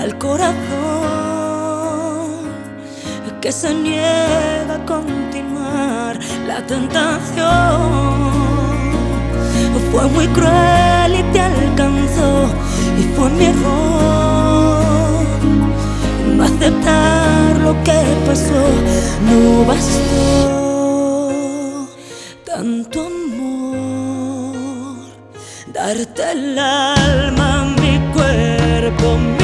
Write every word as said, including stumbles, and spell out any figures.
al corazón que se niega a continuar la tentación. Fue muy cruel y te alcanzó, y fue mi error no aceptar lo que pasó. No bastó tanto amor, darte el alma, mi cuerpo.